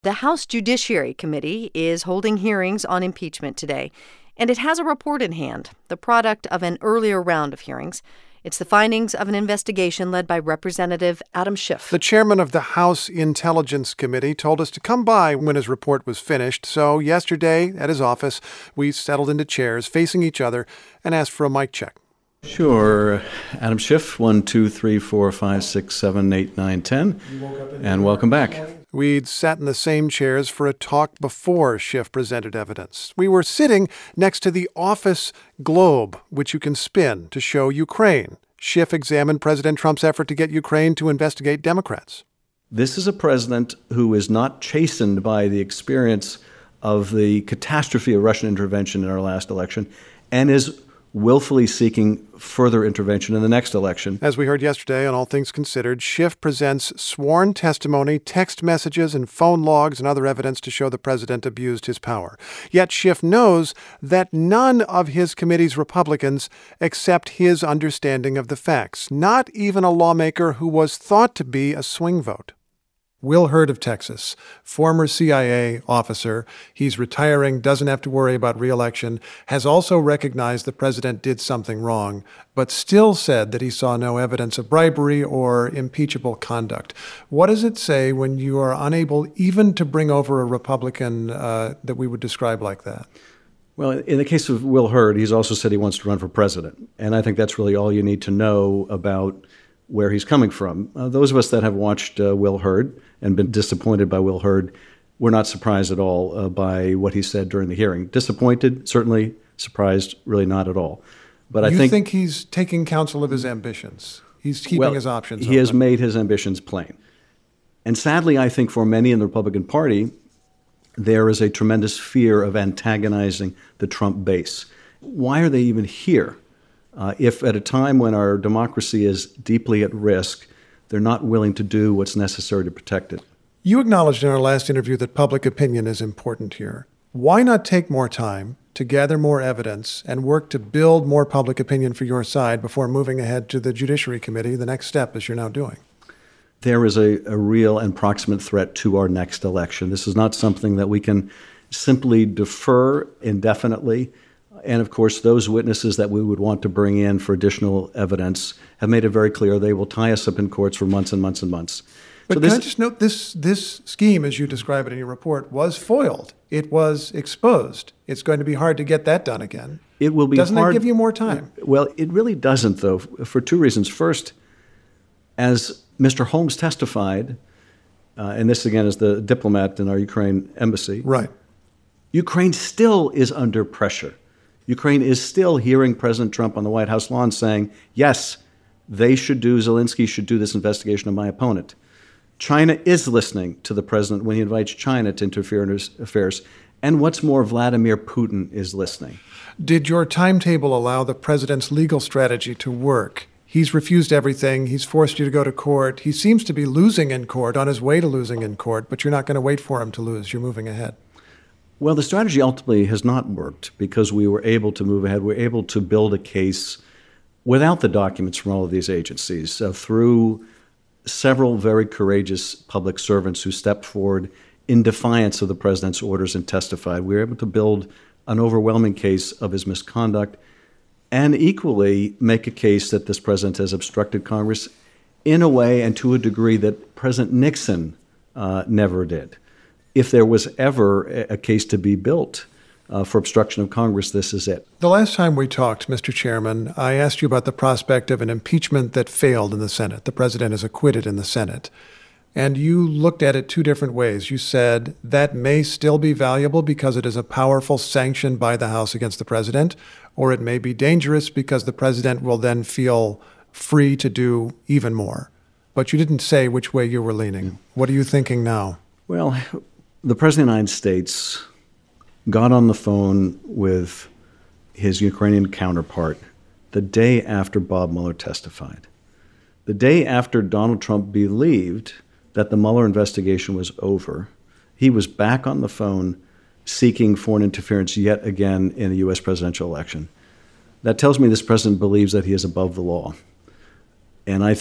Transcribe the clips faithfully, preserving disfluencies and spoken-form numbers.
The House Judiciary Committee is holding hearings on impeachment today, and it has a report in hand, the product of an earlier round of hearings. It's the findings of an investigation led by Representative Adam Schiff. The chairman of the House Intelligence Committee told us to come by when his report was finished. So yesterday at his office, we settled into chairs facing each other and asked for a mic check. Sure. Adam Schiff, one, two, three, four, five, six, seven, eight, nine, ten. And welcome back. We'd sat in the same chairs for a talk before Schiff presented evidence. We were sitting next to the office globe, which you can spin to show Ukraine. Schiff examined President Trump's effort to get Ukraine to investigate Democrats. This is a president who is not chastened by the experience of the catastrophe of Russian intervention in our last election and is willfully seeking further intervention in the next election. As we heard yesterday on All Things Considered, Schiff presents sworn testimony, text messages, and phone logs and other evidence to show the president abused his power. Yet Schiff knows that none of his committee's Republicans accept his understanding of the facts, not even a lawmaker who was thought to be a swing vote. Will Hurd of Texas, former C I A officer, he's retiring, doesn't have to worry about re-election, has also recognized the president did something wrong, but still said that he saw no evidence of bribery or impeachable conduct. What does it say when you are unable even to bring over a Republican uh, that we would describe like that? Well, in the case of Will Hurd, he's also said he wants to run for president. And I think that's really all you need to know about where he's coming from. Uh, those of us that have watched uh, Will Hurd and been disappointed by Will Hurd, we're not surprised at all uh, by what he said during the hearing. Disappointed, certainly. Surprised, really not at all. But you I think, think he's taking counsel of his ambitions. He's keeping well, his options he open. has made his ambitions plain. And sadly, I think for many in the Republican Party, there is a tremendous fear of antagonizing the Trump base. Why are they even here? Uh, if at a time when our democracy is deeply at risk, they're not willing to do what's necessary to protect it. You acknowledged in our last interview that public opinion is important here. Why not take more time to gather more evidence and work to build more public opinion for your side before moving ahead to the Judiciary Committee, the next step, as you're now doing? There is a, a real and proximate threat to our next election. This is not something that we can simply defer indefinitely. And of course, those witnesses that we would want to bring in for additional evidence have made it very clear they will tie us up in courts for months and months and months. But so can this, I just note this, this scheme, as you describe it in your report, was foiled. It was exposed. It's going to be hard to get that done again. It will be Doesn't hard. Doesn't it give you more time? Well, it really doesn't, though, for two reasons. First, as Mister Holmes testified, uh, and this again is the diplomat in our Ukraine embassy. Right. Ukraine still is under pressure. Ukraine is still hearing President Trump on the White House lawn saying, yes, they should do, Zelensky should do this investigation of my opponent. China is listening to the president when he invites China to interfere in his affairs. And what's more, Vladimir Putin is listening. Did your timetable allow the president's legal strategy to work? He's refused everything. He's forced you to go to court. He seems to be losing in court, on his way to losing in court, but you're not going to wait for him to lose. You're moving ahead. Well, the strategy ultimately has not worked because we were able to move ahead. We were able to build a case without the documents from all of these agencies, uh, through several very courageous public servants who stepped forward in defiance of the president's orders and testified. We were able to build an overwhelming case of his misconduct and equally make a case that this president has obstructed Congress in a way and to a degree that President Nixon uh, never did. If there was ever a case to be built uh, for obstruction of Congress, this is it. The last time we talked, Mister Chairman, I asked you about the prospect of an impeachment that failed in the Senate. The president is acquitted in the Senate. And you looked at it two different ways. You said that may still be valuable because it is a powerful sanction by the House against the president, or it may be dangerous because the president will then feel free to do even more. But you didn't say which way you were leaning. What are you thinking now? Well, the President of the United States got on the phone with his Ukrainian counterpart the day after Bob Mueller testified. The day after Donald Trump believed that the Mueller investigation was over, he was back on the phone seeking foreign interference yet again in the U S presidential election. That tells me this president believes that he is above the law. And I think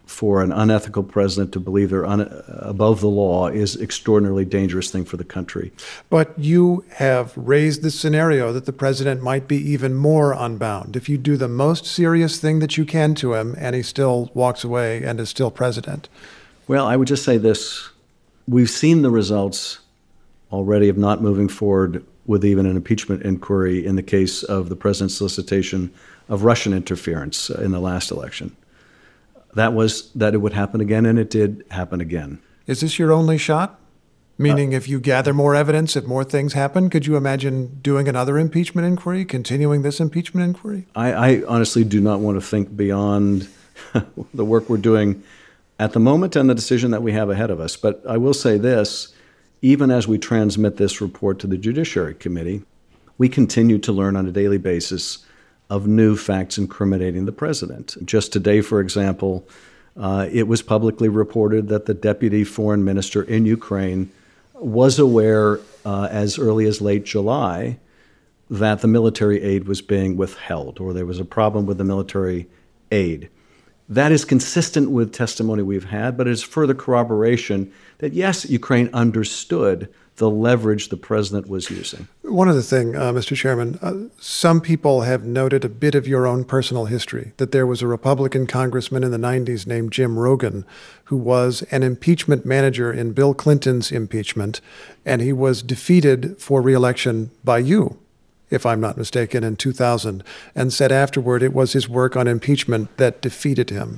for an unethical president to believe they're un- above the law is extraordinarily dangerous thing for the country. But you have raised the scenario that the president might be even more unbound if you do the most serious thing that you can to him and he still walks away and is still president. Well, I would just say this. We've seen the results already of not moving forward with even an impeachment inquiry in the case of the president's solicitation of Russian interference in the last election. That was that it would happen again, and it did happen again. Is this your only shot? Meaning uh, if you gather more evidence, if more things happen, could you imagine doing another impeachment inquiry, continuing this impeachment inquiry? I, I honestly do not want to think beyond the work we're doing at the moment and the decision that we have ahead of us. But I will say this, even as we transmit this report to the Judiciary Committee, we continue to learn on a daily basis of new facts incriminating the president. Just today, for example, uh, it was publicly reported that the deputy foreign minister in Ukraine was aware uh, as early as late July that the military aid was being withheld, or there was a problem with the military aid. That is consistent with testimony we've had, but it's further corroboration that, yes, Ukraine understood the leverage the president was using. One other thing, uh, Mister Chairman, uh, some people have noted a bit of your own personal history, that there was a Republican congressman in the nineties named Jim Rogan who was an impeachment manager in Bill Clinton's impeachment, and he was defeated for re-election by you, if I'm not mistaken, in two thousand, and said afterward it was his work on impeachment that defeated him.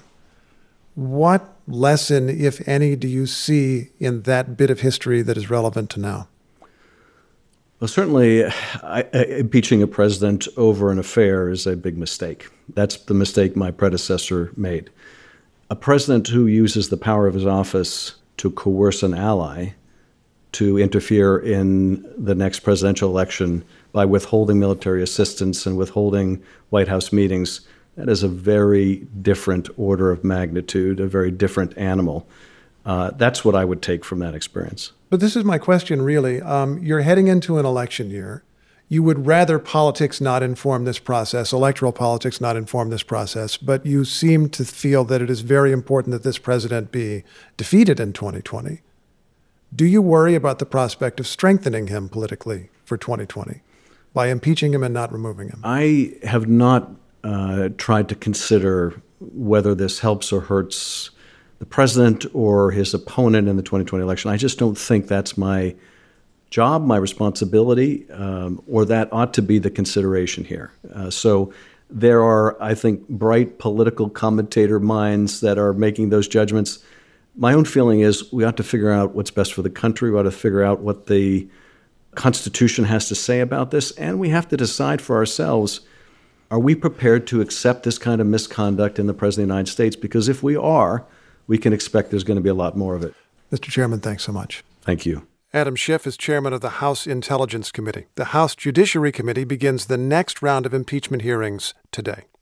What lesson, if any, do you see in that bit of history that is relevant to now? Well, certainly, I, I, impeaching a president over an affair is a big mistake. That's the mistake my predecessor made. A president who uses the power of his office to coerce an ally to interfere in the next presidential election by withholding military assistance and withholding White House meetings, that is a very different order of magnitude, a very different animal. Uh, that's what I would take from that experience. But this is my question, really. Um, you're heading into an election year. You would rather politics not inform this process, electoral politics not inform this process, but you seem to feel that it is very important that this president be defeated in twenty twenty. Do you worry about the prospect of strengthening him politically for twenty twenty by impeaching him and not removing him? I have not uh, tried to consider whether this helps or hurts the president or his opponent in the twenty twenty election. I just don't think that's my job, my responsibility, um, or that ought to be the consideration here. Uh, so there are, I think, bright political commentator minds that are making those judgments. My own feeling is we ought to figure out what's best for the country. We ought to figure out what the Constitution has to say about this. And we have to decide for ourselves, are we prepared to accept this kind of misconduct in the President of the United States? Because if we are, we can expect there's going to be a lot more of it. Mister Chairman, thanks so much. Thank you. Adam Schiff is chairman of the House Intelligence Committee. The House Judiciary Committee begins the next round of impeachment hearings today.